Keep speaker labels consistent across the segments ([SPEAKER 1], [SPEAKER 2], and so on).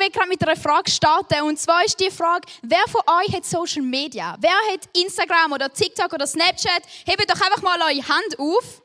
[SPEAKER 1] will gerade mit einer Frage starten. Und zwar ist die Frage, wer von euch hat Social Media? Wer hat Instagram oder TikTok oder Snapchat? Hebt doch einfach mal eure Hand auf.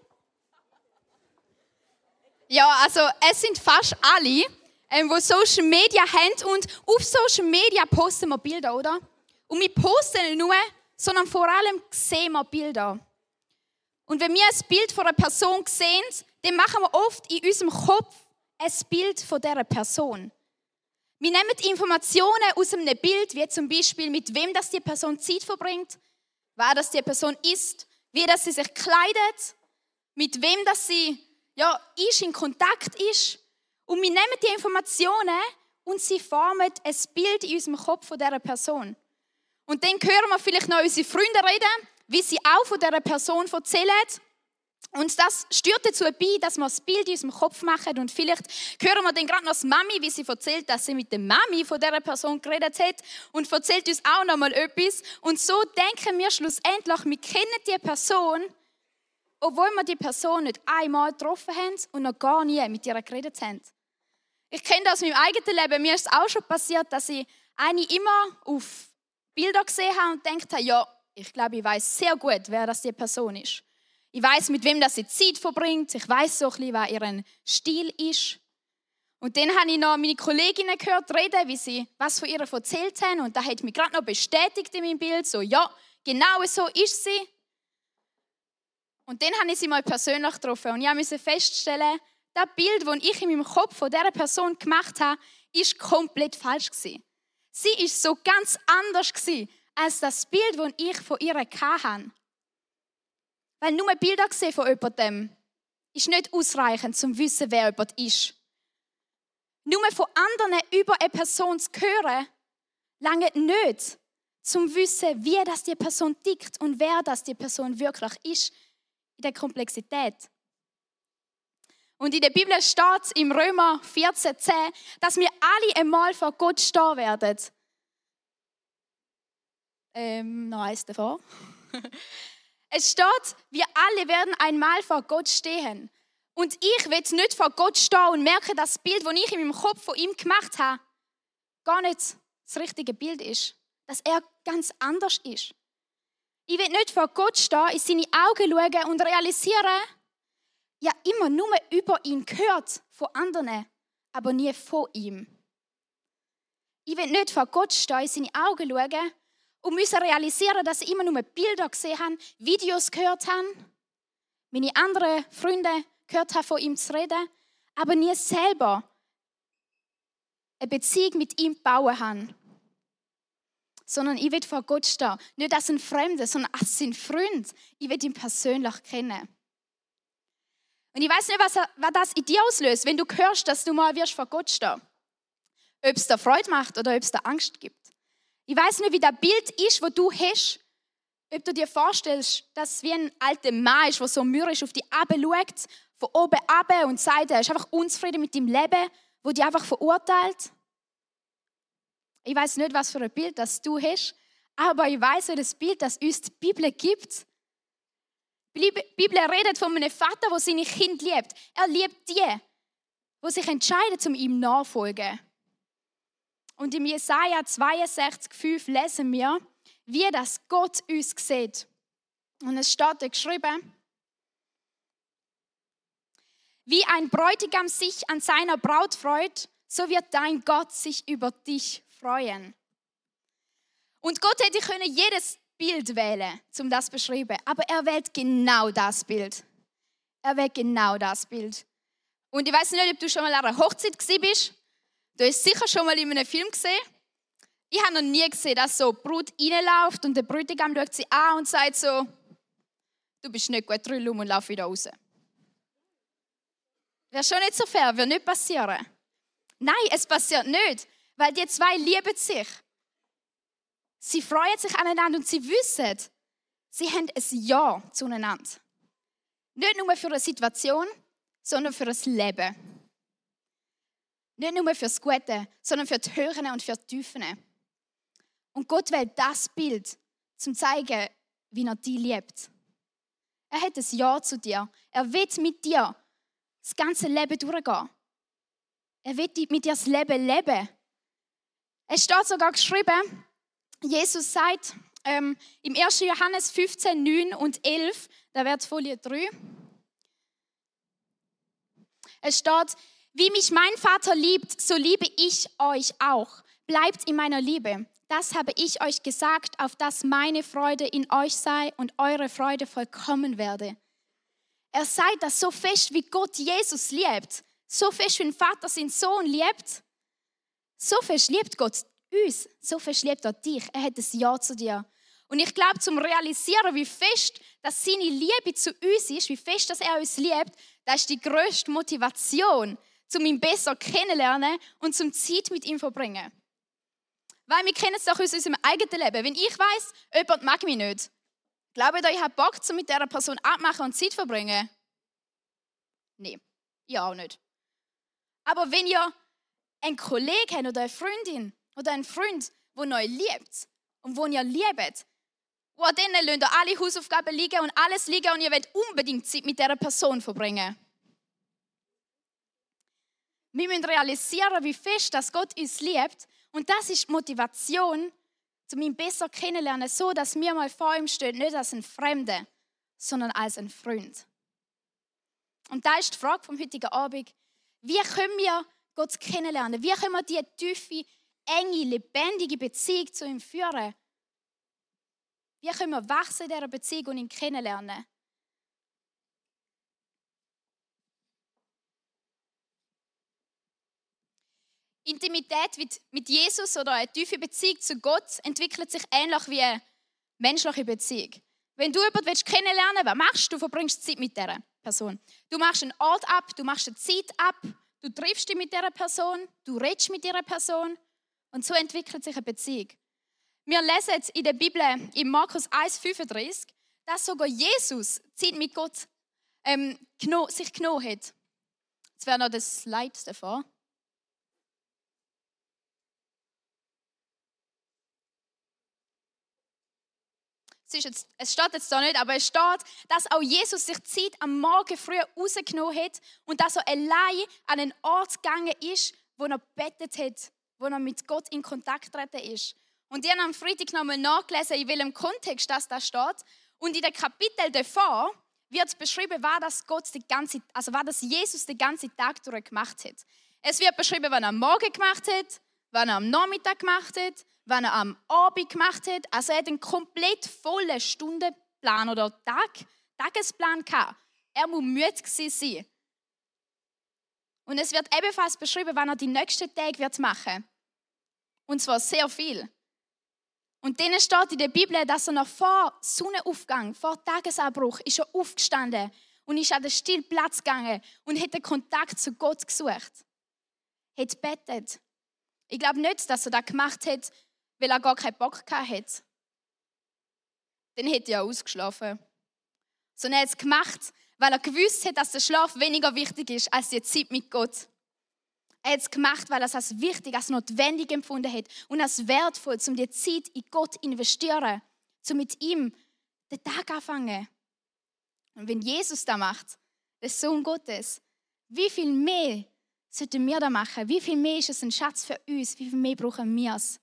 [SPEAKER 1] Ja, also es sind fast alle, die Social Media haben. Und auf Social Media posten wir Bilder, oder? Und wir posten nicht nur, sondern vor allem sehen wir Bilder. Und wenn wir ein Bild von einer Person sehen, dann machen wir oft in unserem Kopf ein Bild von dieser Person. Wir nehmen Informationen aus einem Bild, wie zum Beispiel, mit wem das die Person Zeit verbringt, wer das die Person ist, wie das sie sich kleidet, mit wem das sie in Kontakt ist. Und wir nehmen die Informationen und sie formen ein Bild in unserem Kopf von dieser Person. Und dann hören wir vielleicht noch unsere Freunde reden, wie sie auch von dieser Person erzählen. Und das steuert dazu bei, dass wir das Bild in unserem Kopf machen. Und vielleicht hören wir dann gerade noch die Mami, wie sie erzählt, dass sie mit der Mami von dieser Person geredet hat. Und erzählt uns auch noch mal etwas. Und so denken wir schlussendlich, wir kennen die Person, obwohl wir die Person nicht einmal getroffen haben und noch gar nie mit ihr geredet haben. Ich kenne das aus meinem eigenen Leben. Mir ist es auch schon passiert, dass ich eine immer auf Bilder gesehen habe und gedacht habe, ja, ich glaube, ich weiß sehr gut, wer das die Person ist. Ich weiß, mit wem das sie Zeit verbringt. Ich weiß so ein bisschen, was ihr Stil ist. Und dann habe ich noch meine Kolleginnen gehört reden, wie sie was von ihr erzählt haben. Und das hat mich gerade noch bestätigt in meinem Bild. So, ja, genau so ist sie. Und dann habe ich sie mal persönlich getroffen. Und ich musste feststellen, das Bild, das ich in meinem Kopf von dieser Person gemacht habe, war komplett falsch. Sie war so ganz anders als das Bild, das ich von ihr hatte. Weil nur Bilder sehen von jemandem ist nicht ausreichend, um zu wissen, wer jemand ist. Nur von anderen über eine Person zu hören, lange nicht, um zu wissen, wie das die Person tickt und wer das die Person wirklich ist, in der Komplexität. Und in der Bibel steht im Römer 14,10, dass wir alle einmal vor Gott stehen werden. Noch eins davor. Es steht, wir alle werden einmal vor Gott stehen. Und ich will nicht vor Gott stehen und merke, dass das Bild, das ich in meinem Kopf von ihm gemacht habe, gar nicht das richtige Bild ist. Dass er ganz anders ist. Ich will nicht vor Gott stehen, in seine Augen schauen und realisieren, ja immer nur über ihn gehört von anderen, aber nie von ihm. Ich will nicht vor Gott stehen, in seine Augen schauen und müssen realisieren, dass ich immer nur Bilder gesehen habe, Videos gehört habe, meine anderen Freunde gehört haben, von ihm zu reden, aber nie selber eine Beziehung mit ihm bauen habe. Sondern ich will vor Gott stehen, nicht als ein Fremder, sondern als sein Freund. Ich will ihn persönlich kennen. Und ich weiß nicht, was das in dir auslöst, wenn du hörst, dass du mal wirst vor Gott stehen. Ob es dir Freude macht oder ob es dir Angst gibt. Ich weiß nicht, wie das Bild ist, das du hast. Ob du dir vorstellst, dass es wie ein alter Mann ist, der so mürrisch auf dich herabschaut, von oben runter und sagt, er ist einfach unzufrieden mit deinem Leben, wo dich einfach verurteilt. Ich weiß nicht, was für ein Bild das du hast, aber ich weiß, das Bild, das uns die Bibel gibt. Die Bibel redet von einem Vater, der seine Kinder liebt. Er liebt die, die sich entscheiden, ihm nachfolgen. Und im Jesaja 62,5 lesen wir, wie das Gott uns sieht. Und es steht da geschrieben, wie ein Bräutigam sich an seiner Braut freut, so wird dein Gott sich über dich freuen. Und Gott hätte jedes Bild wählen, um das zu beschreiben, aber er wählt genau das Bild. Er wählt genau das Bild. Und ich weiß nicht, ob du schon mal an einer Hochzeit bist. Du hast sicher schon mal in einem Film gesehen. Ich habe noch nie gesehen, dass so die Brut reinläuft und der Bräutigam schaut sie an und sagt so, du bist nicht gut, drüll und lauf wieder raus. Wäre schon nicht so fair, würde nicht passieren. Nein, es passiert nicht, weil die zwei lieben sich. Sie freuen sich aneinander und sie wissen, sie haben ein Ja zueinander. Nicht nur für eine Situation, sondern für das Leben. Nicht nur für das Gute, sondern für die Höhen und für die Tiefen. Und Gott wählt das Bild, um zu zeigen, wie er dich liebt. Er hat ein Ja zu dir. Er will mit dir das ganze Leben durchgehen. Er will mit dir das Leben leben. Es steht sogar geschrieben, Jesus sagt im 1. Johannes 15, 9 und 11, da wird Folie 3. Es steht, wie mich mein Vater liebt, so liebe ich euch auch. Bleibt in meiner Liebe. Das habe ich euch gesagt, auf dass meine Freude in euch sei und eure Freude vollkommen werde. Er sagt das so fest, wie Gott Jesus liebt. So fest, wie ein Vater seinen Sohn liebt. So fest liebt Gott uns. So fest liebt er dich. Er hat ein Ja zu dir. Und ich glaube, zum Realisieren, wie fest dass seine Liebe zu uns ist, wie fest dass er uns liebt, das ist die grösste Motivation, um ihn besser kennenlernen und zum Zeit mit ihm verbringen. Weil wir kennen es doch aus unserem eigenen Leben. Wenn ich weiss, jemand mag mich nicht, glaubt ihr, ich habe Bock, mit dieser Person abmachen und Zeit verbringen? Nein, ich auch nicht. Aber wenn ihr einen Kollegen habt oder eine Freundin oder einen Freund, der euch liebt und den ihr liebt, und an denen lasst ihr alle Hausaufgaben liegen und alles liegen und ihr wollt unbedingt Zeit mit dieser Person verbringen. Wir müssen realisieren, wie fest dass Gott uns liebt. Und das ist die Motivation, um ihn besser kennenzulernen, so dass wir mal vor ihm stehen, nicht als ein Fremder, sondern als ein Freund. Und da ist die Frage vom heutigen Abend, wie können wir Gott kennenlernen? Wie können wir diese tiefe, enge, lebendige Beziehung zu ihm führen? Wie können wir wachsen in dieser Beziehung und ihn kennenlernen? Intimität mit Jesus oder eine tiefe Beziehung zu Gott entwickelt sich ähnlich wie eine menschliche Beziehung. Wenn du jemanden kennenlernen willst, was machst du? Du verbringst Zeit mit dieser Person. Du machst einen Ort ab, du machst eine Zeit ab, du triffst dich mit dieser Person, du redest mit dieser Person und so entwickelt sich eine Beziehung. Wir lesen in der Bibel in Markus 1,35, dass sogar Jesus Zeit mit Gott sich genommen hat. Jetzt wäre noch das Slide davor. Es steht jetzt da nicht, aber es steht, dass auch Jesus sich Zeit am Morgen früh rausgenommen hat und dass er allein an einen Ort gegangen ist, wo er gebetet hat, wo er mit Gott in Kontakt getreten ist. Und ich habe am Freitag nochmal nachgelesen, in welchem Kontext das steht. Und in dem Kapitel davor wird beschrieben, was das Jesus den ganzen Tag durch gemacht hat. Es wird beschrieben, was er am Morgen gemacht hat, was er am Nachmittag gemacht hat, was er am Abend gemacht hat. Also er hat einen komplett vollen Stundenplan oder Tagesplan gehabt. Er muss müde gewesen sein. Und es wird ebenfalls beschrieben, was er die nächsten Tage machen wird. Und zwar sehr viel. Und dann steht in der Bibel, dass er noch vor Sonnenaufgang, vor Tagesanbruch, ist er aufgestanden und ist an den stillen Platz gegangen und hat den Kontakt zu Gott gesucht. Hat gebetet. Ich glaube nicht, dass er das gemacht hat, weil er gar keinen Bock hatte. Dann hätte er ausgeschlafen. Sondern er hat es gemacht, weil er gewusst hat, dass der Schlaf weniger wichtig ist als die Zeit mit Gott. Er hat es gemacht, weil er es als wichtig, als notwendig empfunden hat und als wertvoll, um die Zeit in Gott zu investieren, um mit ihm den Tag anfangen. Und wenn Jesus das macht, der Sohn Gottes, wie viel mehr sollten wir das machen? Wie viel mehr ist es ein Schatz für uns? Wie viel mehr brauchen wir es?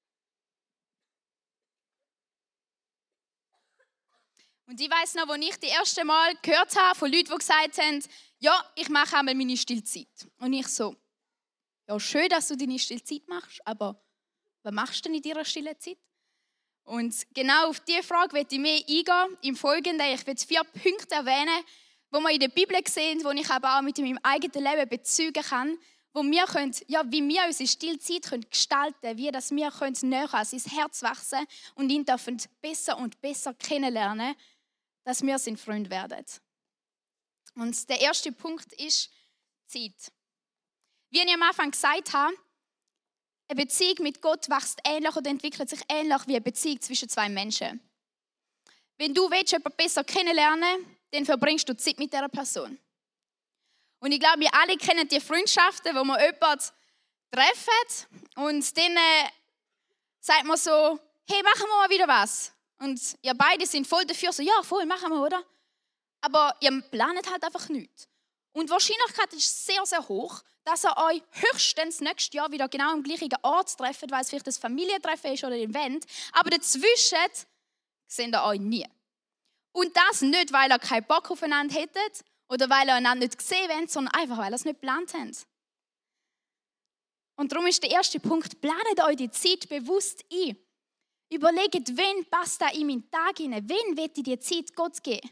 [SPEAKER 1] Und ich weiss noch, als ich das erste Mal gehört habe von Leuten, die gesagt haben, ja, ich mache einmal meine Stillzeit. Und ich so, ja, schön, dass du deine Stillzeit machst, aber was machst du denn in deiner stillen Zeit? Und genau auf diese Frage möchte ich mehr eingehen im Folgenden. Ich will 4 Punkte erwähnen, die wir in der Bibel sehen, die ich aber auch mit meinem eigenen Leben bezeugen kann, wo wir können, wie wir unsere Stillzeit gestalten können, wie dass wir näher an sein Herz wachsen und ihn dürfen besser und besser kennenlernen, dass wir sein Freund werden. Und der erste Punkt ist Zeit. Wie ich am Anfang gesagt habe, eine Beziehung mit Gott wächst ähnlich oder entwickelt sich ähnlich wie eine Beziehung zwischen 2 Menschen. Wenn du jemanden besser kennenlernen willst, dann verbringst du Zeit mit dieser Person. Und ich glaube, wir alle kennen die Freundschaften, wo man jemanden treffen und dann sagt man so, hey, machen wir mal wieder was. Und ihr beide sind voll dafür, so, ja, voll, machen wir, oder? Aber ihr planet halt einfach nichts. Und die Wahrscheinlichkeit ist sehr, sehr hoch, dass ihr euch höchstens nächstes Jahr wieder genau am gleichen Ort trefft, weil es vielleicht ein Familientreffen ist oder ein Event. Aber dazwischen seht ihr euch nie. Und das nicht, weil ihr keinen Bock aufeinander hättet oder weil ihr einander nicht gesehen wollt, sondern einfach, weil ihr es nicht geplant habt. Und darum ist der erste Punkt, planet euch die Zeit bewusst ein. Überlegt, wen passt da in meinen Tag hinein, wen will ich die Zeit Gott geben.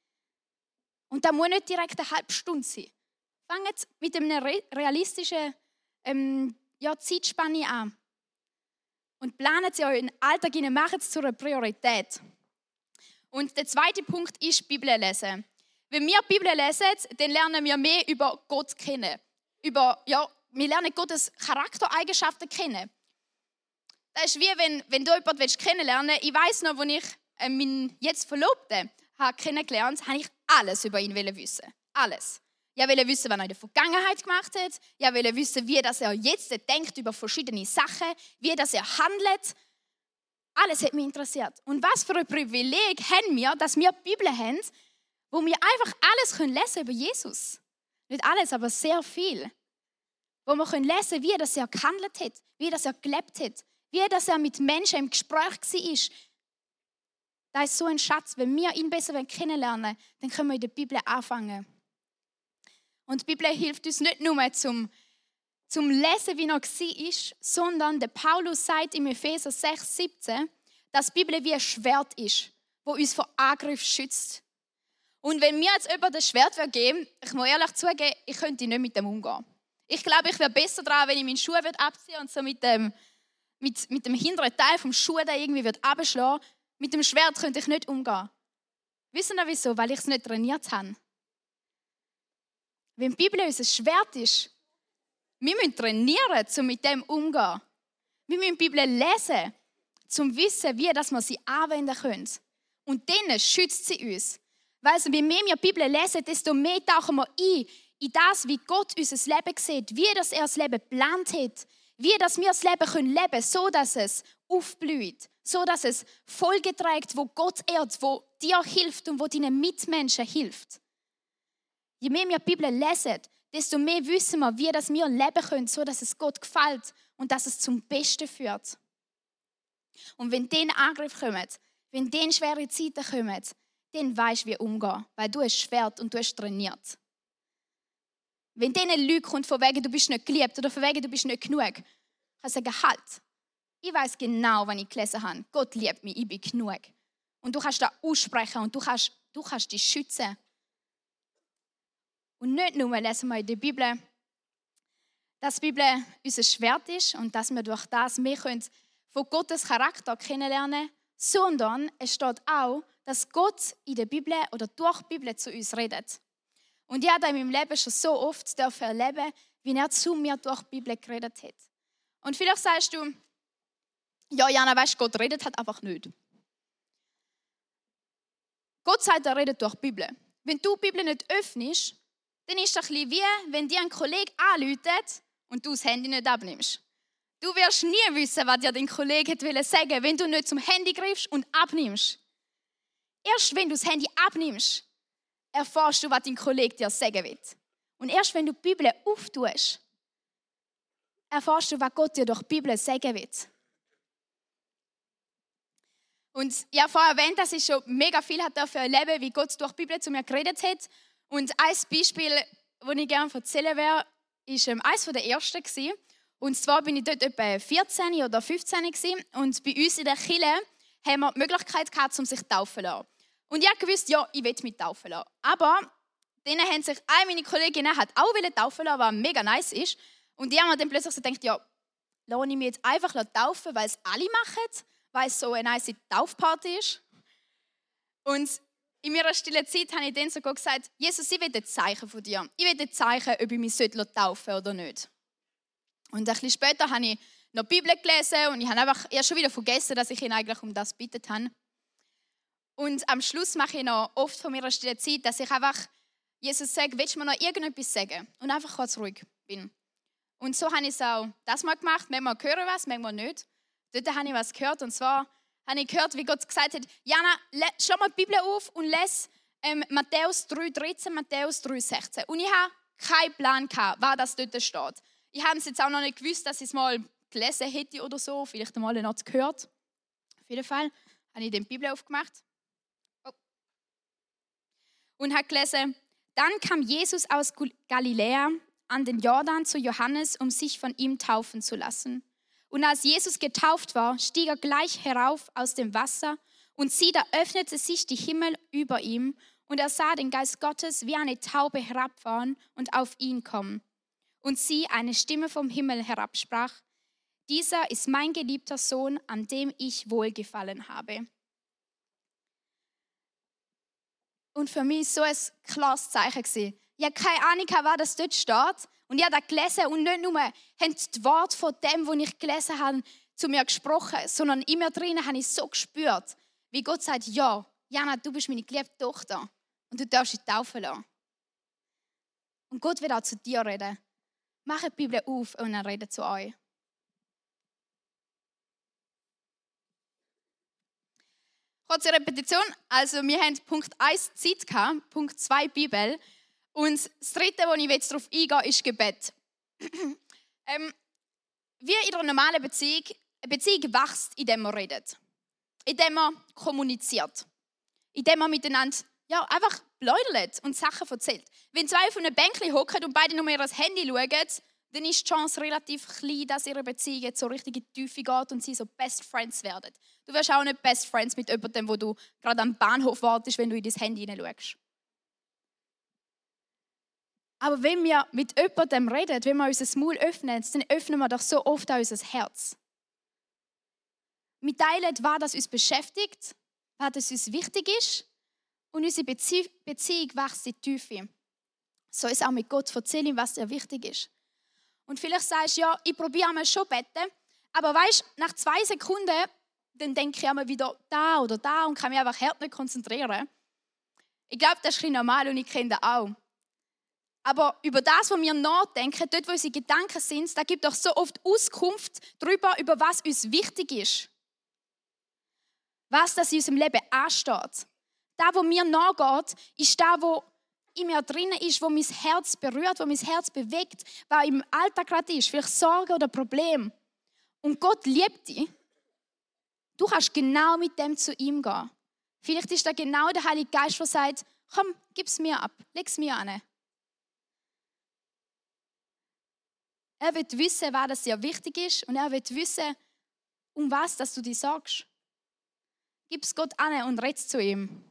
[SPEAKER 1] Und das muss nicht direkt eine halbe Stunde sein. Fangt mit einer realistischen Zeitspanne an. Und planet sie euren Alltag hinein, macht es zu einer Priorität. Und der zweite Punkt ist Bibel lesen. Wenn wir die Bibel lesen, dann lernen wir mehr über Gott kennen. Wir lernen Gottes Charaktereigenschaften kennen. Das ist wie wenn du jemanden kennenlernen willst. Ich weiss noch, als ich meinen jetzt Verlobten kennengelernt habe, ich alles über ihn wissen. Alles. Ich wollte wissen, was er in der Vergangenheit gemacht hat. Ich wollte wissen, wie er jetzt denkt über verschiedene Sachen, wie er handelt. Alles hat mich interessiert. Und was für ein Privileg haben wir, dass wir die Bibel haben, wo wir einfach alles lesen können über Jesus. Nicht alles, aber sehr viel. Wo wir lesen können, wie er gehandelt hat, wie er gelebt hat, wie er mit Menschen im Gespräch war. Das ist so ein Schatz. Wenn wir ihn besser kennenlernen, dann können wir in der Bibel anfangen. Und die Bibel hilft uns nicht nur zum Lesen, wie er war, sondern der Paulus sagt im Epheser 6,17, dass die Bibel wie ein Schwert ist, das uns vor Angriff schützt. Und wenn mir jetzt jemand das Schwert geben würde, ich muss ehrlich zugeben, ich könnte nicht mit dem umgehen. Ich glaube, ich wäre besser dran, wenn ich meine Schuhe abziehen würde und so mit dem hinteren Teil vom Schuh da irgendwie abschlagen würde. Mit dem Schwert könnte ich nicht umgehen. Wissen Sie wieso? Weil ich es nicht trainiert habe. Wenn die Bibel unser Schwert ist, wir müssen trainieren, um mit dem umzugehen. Wir müssen die Bibel lesen, um zu wissen, wie wir sie anwenden können. Und dann schützt sie uns. Weil je mehr wir die Bibel lesen, desto mehr tauchen wir ein in das, wie Gott unser Leben sieht, wie er das Leben geplant hat, wie wir das Leben leben können, so dass es aufblüht, so dass es Folgen trägt, wo Gott ehrt, wo dir hilft und wo deinen Mitmenschen hilft. Je mehr wir die Bibel lesen, desto mehr wissen wir, wie wir leben können, so dass es Gott gefällt und dass es zum Besten führt. Und wenn dann Angriff kommt, wenn dann schwere Zeiten kommen, dann weisst du, wie umgehen, weil du hast Schwert und du hast trainiert. Wenn dann eine Lüge kommt, von wegen du bist nicht geliebt oder von wegen du bist nicht genug, kann ich sagen, halt. Ich weiss genau, was ich gelesen habe. Gott liebt mich, ich bin genug. Und du kannst das aussprechen und du kannst dich schützen. Und nicht nur lesen wir in der Bibel, dass die Bibel unser Schwert ist und dass wir durch das mehr von Gottes Charakter kennenlernen können, sondern es steht auch, dass Gott in der Bibel oder durch die Bibel zu uns redet. Und ich habe in meinem Leben schon so oft erleben, wie er zu mir durch die Bibel geredet hat. Und vielleicht sagst du, ja, Jana, weißt du, Gott redet halt einfach nicht. Gott sagt, er redet durch die Bibel. Wenn du die Bibel nicht öffnest, dann ist das ein bisschen wie, wenn dir ein Kollege anruft und du das Handy nicht abnimmst. Du wirst nie wissen, was dir dein Kollege sagen wollte, wenn du nicht zum Handy greifst und abnimmst. Erst wenn du das Handy abnimmst, erfährst du, was dein Kollege dir sagen will. Und erst wenn du die Bibel auftust, erfährst du, was Gott dir durch die Bibel sagen will. Und ich habe vorher erwähnt, dass ich schon mega viel erleben, wie Gott durch die Bibel zu mir geredet hat. Und ein Beispiel, das ich gerne erzählen werde, war eines der ersten gewesen. Und zwar bin ich dort etwa 14 oder 15 gewesen. Und bei uns in der Kirche haben wir die Möglichkeit gehabt, um sich taufen zu lassen. Und ich wusste, ja, ich will mich taufen lassen. Aber dann haben sich eine meiner Kolleginnen auch taufen lassen, was mega nice ist. Und die haben mir dann plötzlich so gedacht, ja, lasse ich mich jetzt einfach taufen, weil es alle machen, weil es so eine nice Taufparty ist. Und in meiner stillen Zeit habe ich dann sogar gesagt, Jesus, ich will ein Zeichen von dir. Ich will ein Zeichen, ob ich mich taufen soll oder nicht. Und ein bisschen später habe ich noch die Bibel gelesen und ich habe einfach schon wieder vergessen, dass ich ihn eigentlich um das gebeten habe. Und am Schluss mache ich noch oft von meiner stillen Zeit, dass ich einfach Jesus sage, willst du mir noch irgendetwas sagen? Und einfach kurz ruhig bin. Und so habe ich es auch das mal gemacht. Manchmal höre ich was, manchmal nicht. Dort habe ich was gehört und zwar habe ich gehört, wie Gott gesagt hat, Jana, schau mal die Bibel auf und lese Matthäus 3,13, Matthäus 3,16. Und ich habe keinen Plan gehabt, was das dort steht. Ich habe es jetzt auch noch nicht gewusst, dass ich es mal gelesen hätte oder so, vielleicht einmal noch gehört. Auf jeden Fall habe ich die Bibel aufgemacht. Und habe gelesen, dann kam Jesus aus Galiläa an den Jordan zu Johannes, um sich von ihm taufen zu lassen. Und als Jesus getauft war, stieg er gleich herauf aus dem Wasser und sieh, da öffnete sich die Himmel über ihm und er sah den Geist Gottes wie eine Taube herabfahren und auf ihn kommen. Und sieh, eine Stimme vom Himmel herabsprach, dieser ist mein geliebter Sohn, an dem ich wohlgefallen habe. Und für mich war so ein klares Zeichen. Ich habe keine Ahnung, was das dort steht. Und ich habe das gelesen und nicht nur haben die Worte von dem, was ich gelesen habe, zu mir gesprochen, sondern in mir drinnen habe ich so gespürt, wie Gott sagt, ja, Jana, du bist meine geliebte Tochter und du darfst dich taufen lassen. Und Gott wird auch zu dir reden. Mach die Bibel auf und er redet zu euch. Kurze Repetition. Also wir haben Punkt 1 Zeit gehabt, Punkt 2 Bibel und das dritte, wo ich jetzt darauf eingehe, ist Gebet. Wie in einer normalen Beziehung, eine Beziehung wächst, indem man redet, indem man kommuniziert, indem man miteinander einfach plaudert und Sachen erzählt. Wenn zwei auf einem Bänkchen hocken und beide nur ihr Handy schauen, dann ist die Chance relativ klein, dass ihre Beziehung jetzt so richtig in die Tiefe geht und sie so Best Friends werden. Du wirst auch nicht Best Friends mit jemandem, wo du gerade am Bahnhof wartest, wenn du in dein Handy hineinschaust. Aber wenn wir mit jemandem reden, wenn wir unser Maul öffnen, dann öffnen wir doch so oft auch unser Herz. Wir teilen, was uns beschäftigt, was uns wichtig ist und unsere Beziehung wächst in die Tiefe. So ist auch mit Gott, erzähl ihm, was dir wichtig ist. Und vielleicht sagst du, ja, ich probiere einmal schon beten, aber weißt, nach 2 Sekunden, dann denke ich einmal wieder da oder da und kann mich einfach hart nicht konzentrieren. Ich glaube, das ist ein bisschen normal und ich kenne das auch. Aber über das, was wir nachdenken, dort, wo unsere Gedanken sind, da gibt es doch so oft Auskunft darüber, über was uns wichtig ist. Was das in unserem Leben ansteht. Das, was mir nachgeht, ist das, was in mir drinnen ist, wo mein Herz berührt, wo mein Herz bewegt, was im Alltag gerade ist, vielleicht Sorge oder Problem. Und Gott liebt dich. Du kannst genau mit dem zu ihm gehen. Vielleicht ist da genau der Heilige Geist, der sagt, komm, gib es mir ab, leg es mir an. Er will wissen, was das dir wichtig ist und er will wissen, um was dass du dich sagst. Gib es Gott an und red zu ihm.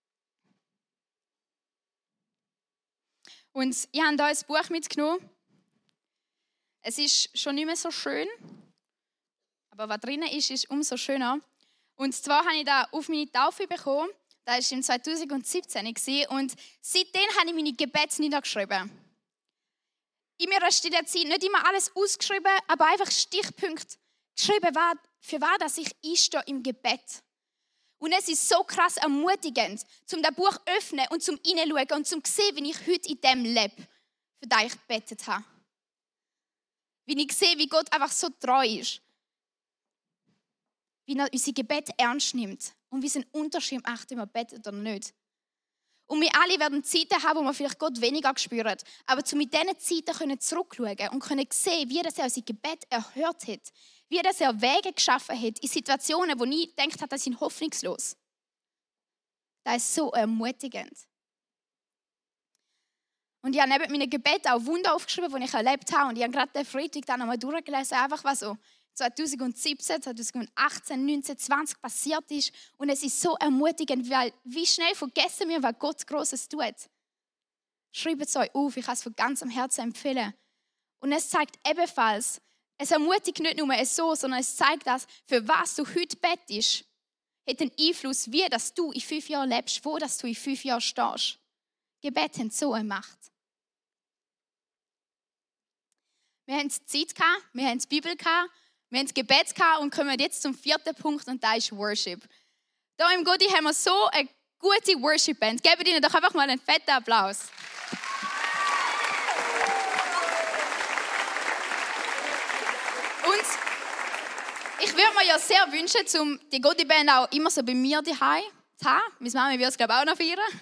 [SPEAKER 1] Und ich habe hier ein Buch mitgenommen. Es ist schon nicht mehr so schön, aber was drinnen ist, ist umso schöner. Und zwar habe ich da auf meine Taufe bekommen. Das war im 2017 und seitdem habe ich meine Gebete niedergeschrieben. In meiner stille Zeit nicht immer alles ausgeschrieben, aber einfach Stichpunkte geschrieben, für was ich einstehe im Gebet. Und es ist so krass ermutigend, zum das Buch zu öffnen und zum hineinschauen und zum sehen, wie ich heute in dem lebe, für das ich gebetet habe. Wie ich sehe, wie Gott einfach so treu ist. Wie er unsere Gebete ernst nimmt und wie es einen Unterschied macht, ob wir beten oder nicht. Und wir alle werden Zeiten haben, wo wir vielleicht Gott weniger spüren. Aber mit diesen Zeiten zurückschauen und können sehen, wie er unser Gebet erhört hat. Wie er Wege geschaffen hat in Situationen, wo ich gedacht habe, das sind hoffnungslos. Das ist so ermutigend. Und ich habe neben meinen Gebeten auch Wunder aufgeschrieben, die ich erlebt habe. Und ich habe gerade den Freitag dann nochmal durchgelesen, einfach was so 2017, 2018, 19, 20 passiert ist. Und es ist so ermutigend, weil wie schnell vergessen wir, was Gott Großes tut. Schreibt es euch auf, ich kann es von ganzem Herzen empfehlen. Und es zeigt ebenfalls, es ermutigt nicht nur so, sondern es zeigt das, für was du heute bettest, hat einen Einfluss, wie dass du in 5 Jahren lebst, wo dass du in 5 Jahren stehst. Gebet hat so eine Macht. Wir haben Zeit gehabt, wir haben die Bibel gehabt, wir haben das Gebet gehabt und kommen jetzt zum 4. Punkt und das ist Worship. Hier im Gotti haben wir so eine gute Worship-Band. Gebt ihnen doch einfach mal einen fetten Applaus. Und ich würde mir ja sehr wünschen, die Gotti-Band auch immer so bei mir daheim zu haben. Meine Mama wird es, glaube ich, auch noch feiern.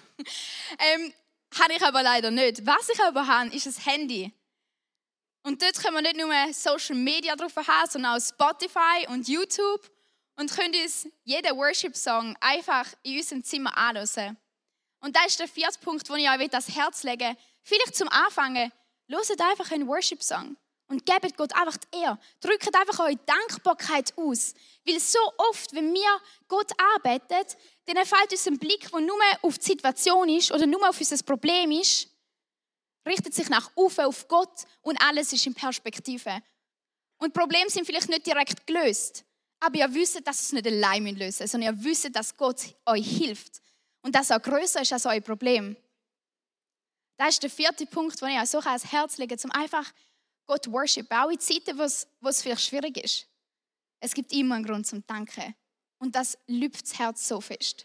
[SPEAKER 1] Habe ich aber leider nicht. Was ich aber habe, ist ein Handy. Und dort können wir nicht nur Social Media drauf haben, sondern auch Spotify und YouTube. Und können uns jeden Worship-Song einfach in unserem Zimmer anhören. Und das ist der 4. Punkt, den ich euch ans Herz legen will. Vielleicht zum Anfangen, hört einfach einen Worship-Song und gebt Gott einfach die Ehre. Drückt einfach eure Dankbarkeit aus. Weil so oft, wenn wir Gott anbeten, dann fällt uns ein Blick, der nur auf die Situation ist oder nur auf unser Problem ist, richtet sich nach oben auf Gott und alles ist in Perspektive. Und die Probleme sind vielleicht nicht direkt gelöst, aber ihr wisst, dass es nicht allein lösen müsst, sondern ihr wisst, dass Gott euch hilft und dass er größer ist als euer Problem. Das ist der 4. Punkt, den ich euch so ans Herz lege, um einfach Gott worshipen. Auch in Zeiten, wo es vielleicht schwierig ist. Es gibt immer einen Grund zum Danken. Und das lüpft das Herz so fest.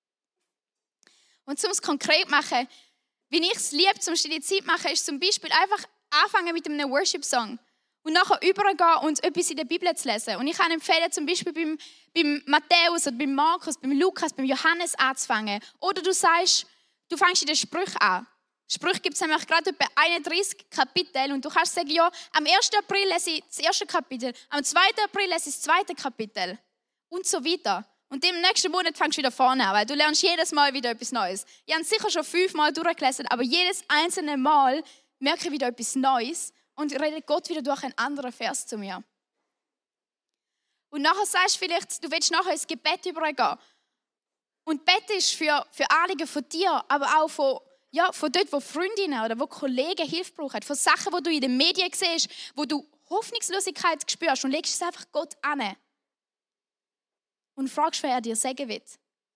[SPEAKER 1] Und um es konkret zu machen, wie ich es liebe, zum die Zeit machen, ist zum Beispiel einfach anfangen mit einem Worship-Song und nachher übergehen und etwas in der Bibel zu lesen. Und ich kann empfehlen, zum Beispiel beim Matthäus oder beim Markus, beim Lukas, beim Johannes anzufangen. Oder du sagst, du fängst in den Sprüchen an. Sprüche gibt es nämlich gerade etwa 31 Kapitel und du kannst sagen, ja, am 1. April lese ich das 1. Kapitel, am 2. April lese ich das 2. Kapitel und so weiter. Und im nächsten Monat fängst du wieder vorne an, weil du lernst jedes Mal wieder etwas Neues. Ich habe es sicher schon 5 Mal durchgelesen, aber jedes einzelne Mal merke ich wieder etwas Neues und redet Gott wieder durch einen anderen Vers zu mir. Und nachher sagst du vielleicht, du willst nachher ins Gebet übergehen. Und Bett ist für Anliegen von dir, aber auch von dort, wo Freundinnen oder wo Kollegen Hilfe brauchen. Von Sachen, die du in den Medien siehst, wo du Hoffnungslosigkeit spürst und legst es einfach Gott an. Und fragst, wer er dir sagen will.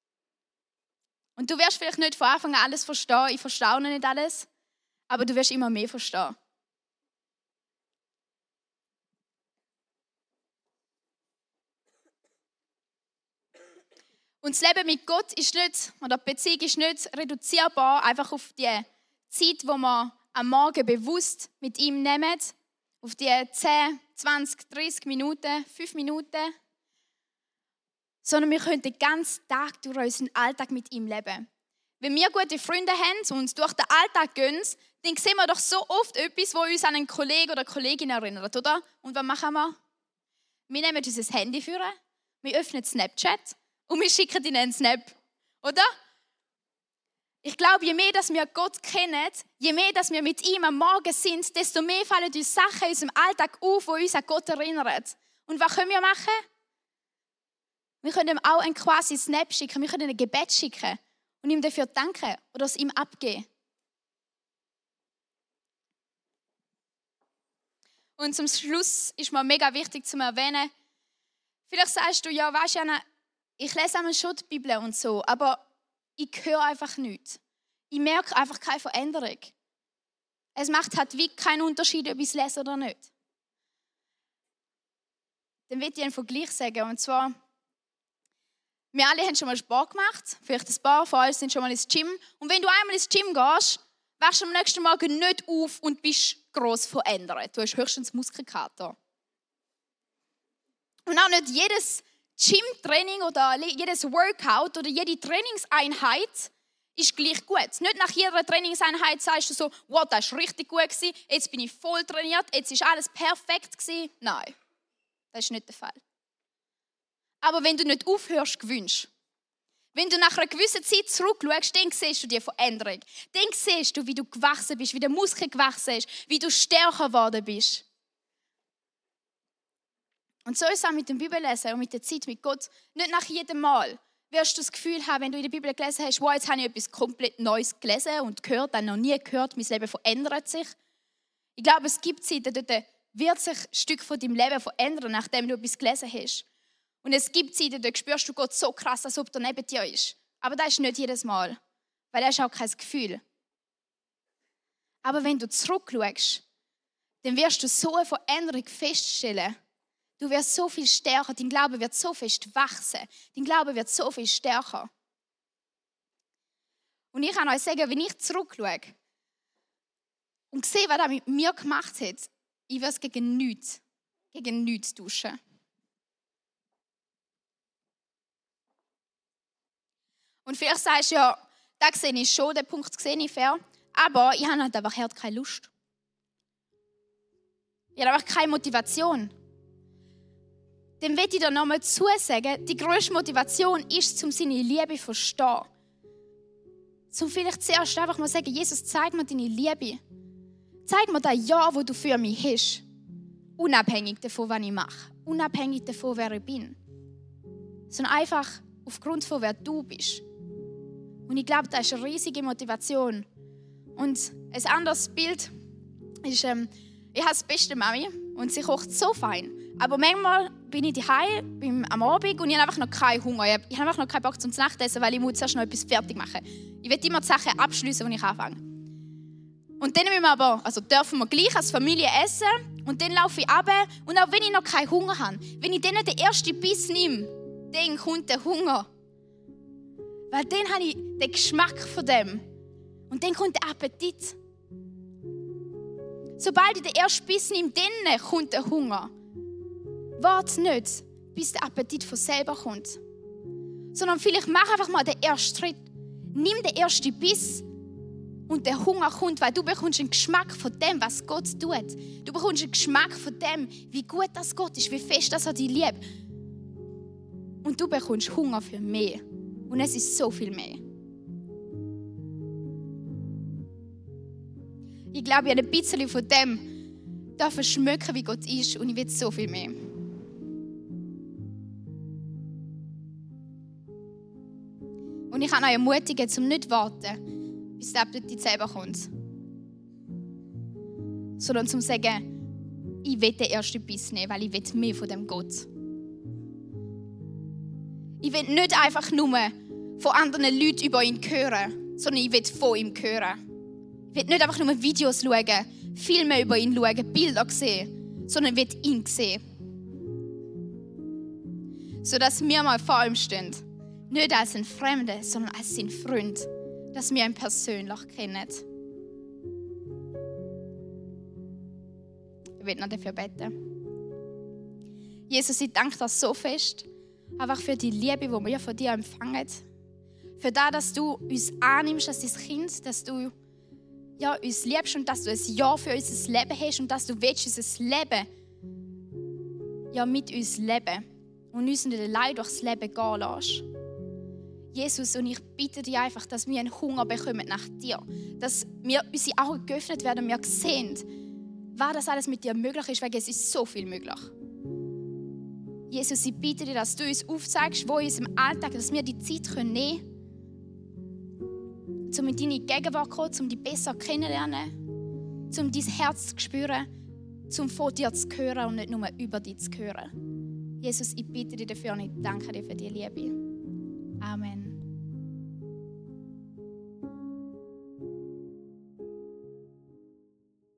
[SPEAKER 1] Und du wirst vielleicht nicht von Anfang an alles verstehen. Ich verstehe noch nicht alles. Aber du wirst immer mehr verstehen. Und das Leben mit Gott ist nicht, oder die Beziehung ist nicht reduzierbar einfach auf die Zeit, die wir am Morgen bewusst mit ihm nehmen. Auf die 10, 20, 30 Minuten, 5 Minuten. Sondern wir können den ganzen Tag durch unseren Alltag mit ihm leben. Wenn wir gute Freunde haben und durch den Alltag gehen, dann sehen wir doch so oft etwas, was uns an einen Kollegen oder Kollegin erinnert, oder? Und was machen wir? Wir nehmen unser Handy vor, wir öffnen Snapchat und wir schicken ihnen einen Snap, oder? Ich glaube, je mehr, dass wir Gott kennen, je mehr, dass wir mit ihm am Morgen sind, desto mehr fallen uns Sachen in unserem Alltag auf, die uns an Gott erinnern. Und was können wir machen? Wir können ihm auch einen quasi Snap schicken, wir können ein Gebet schicken und ihm dafür danken oder es ihm abgeben. Und zum Schluss ist mir mega wichtig zu erwähnen, vielleicht sagst du, ja, weißt du, Jana, ich lese einmal schon die Bibel und so, aber ich höre einfach nichts. Ich merke einfach keine Veränderung. Es macht halt wie keinen Unterschied, ob ich es lese oder nicht. Dann will ich einen Vergleich sagen, und zwar, wir alle haben schon mal Sport gemacht, vielleicht ein paar von uns sind schon mal ins Gym. Und wenn du einmal ins Gym gehst, wachst du am nächsten Morgen nicht auf und bist gross verändert. Du hast höchstens Muskelkater. Und auch nicht jedes Gym-Training oder jedes Workout oder jede Trainingseinheit ist gleich gut. Nicht nach jeder Trainingseinheit sagst du so, wow, das war richtig gut gewesen, jetzt bin ich voll trainiert, jetzt ist alles perfekt gewesen. Nein, das ist nicht der Fall. Aber wenn du nicht aufhörst, gewünscht. Wenn du nach einer gewissen Zeit zurückschaust, dann siehst du die Veränderung. Dann siehst du, wie du gewachsen bist, wie der Muskel gewachsen ist, wie du stärker geworden bist. Und so ist es auch mit dem Bibellesen und mit der Zeit mit Gott. Nicht nach jedem Mal wirst du das Gefühl haben, wenn du in der Bibel gelesen hast, wow, jetzt habe ich etwas komplett Neues gelesen und gehört, dann noch nie gehört, mein Leben verändert sich. Ich glaube, es gibt Zeiten, dort wird sich ein Stück von deinem Leben verändern, nachdem du etwas gelesen hast. Und es gibt Zeiten, da spürst du Gott so krass, als ob er neben dir ist. Aber das ist nicht jedes Mal, weil das ist auch kein Gefühl. Aber wenn du zurückschaust, dann wirst du so eine Veränderung feststellen. Du wirst so viel stärker, dein Glaube wird so fest wachsen, dein Glaube wird so viel stärker. Und ich kann euch sagen, wenn ich zurückschaue und sehe, was er mit mir gemacht hat, ich werde es gegen nichts tauschen. Und vielleicht sagst du, ja, das sehe ich schon, den Punkt sehe ich fair, aber ich habe halt einfach keine Lust. Ich habe einfach keine Motivation. Dann will ich dir nochmal zusagen, die grösste Motivation ist, um seine Liebe zu verstehen. Um vielleicht zuerst einfach mal sagen, Jesus, zeig mir deine Liebe. Zeig mir das Ja, das du für mich hast. Unabhängig davon, was ich mache. Unabhängig davon, wer ich bin. Sondern einfach aufgrund von, wer du bist. Und ich glaube, das ist eine riesige Motivation. Und ein anderes Bild ist, ich habe das beste Mami und sie kocht so fein. Aber manchmal bin ich daheim am Abend und ich habe einfach noch keinen Hunger. Ich habe einfach noch keinen Bock zum Nachtessen, weil ich muss zuerst noch etwas fertig machen. Ich will immer die Sachen abschließen, wenn ich anfange. Und dann dürfen wir gleich als Familie essen und dann laufe ich runter. Und auch wenn ich noch keinen Hunger habe, wenn ich dann den ersten Biss nehme, dann kommt der Hunger. Weil dann habe ich den Geschmack von dem. Und dann kommt der Appetit. Sobald ich den ersten Biss nehme, dann kommt der Hunger. Warte nicht, bis der Appetit von selber kommt. Sondern vielleicht mach einfach mal den ersten Schritt. Nimm den ersten Biss und der Hunger kommt, weil du bekommst einen Geschmack von dem, was Gott tut. Du bekommst einen Geschmack von dem, wie gut das Gott ist, wie fest das er dich liebt. Und du bekommst Hunger für mehr. Und es ist so viel mehr. Ich glaube, ich habe ein bisschen von dem schmecken, wie Gott ist. Und ich will so viel mehr. Und ich kann euch ermutigen, zum nicht warten, bis der Appetit selber kommt. Sondern zum sagen, ich will den ersten Biss nehmen, weil ich will mehr von dem Gott. Ich will nicht einfach nur von anderen Leuten über ihn hören, sondern ich will von ihm hören. Ich will nicht einfach nur Videos schauen, Filme über ihn schauen, Bilder sehen, sondern ich will ihn sehen. Sodass wir mal vor ihm stehen. Nicht als ein Fremder, sondern als sein Freund. Dass wir ihn persönlich kennen. Ich will noch dafür beten. Jesus, ich danke dir so fest. Einfach für die Liebe, die wir von dir empfangen. Für das, dass du uns annimmst als dein Kind, dass du uns liebst und dass du ein Ja für unser Leben hast und dass du willst, unser Leben mit uns leben und uns nicht allein durchs Leben gehen lässt. Jesus, und ich bitte dich einfach, dass wir einen Hunger bekommen nach dir. Dass wir unsere Augen geöffnet werden und wir sehen, was das alles mit dir möglich ist, weil es ist so viel möglich. Jesus, ich bitte dir, dass du uns aufzeigst, wo in unserem Alltag, dass wir die Zeit nehmen können, um in deine Gegenwart zu kommen, um dich besser kennenzulernen, um dein Herz zu spüren, um von dir zu hören und nicht nur über dich zu hören. Jesus, ich bitte dich dafür und ich danke dir für die Liebe. Amen.